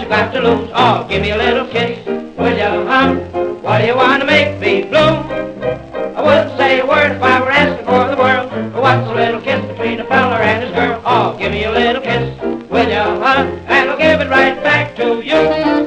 you got to lose? Oh, give me a little kiss, will you, huh? What do you want to make me blue? I wouldn't say a word if I were asking for the world. But what's a little kiss between a fella and his girl? Oh, give me a little kiss, will you, huh? And I'll give it right back to you.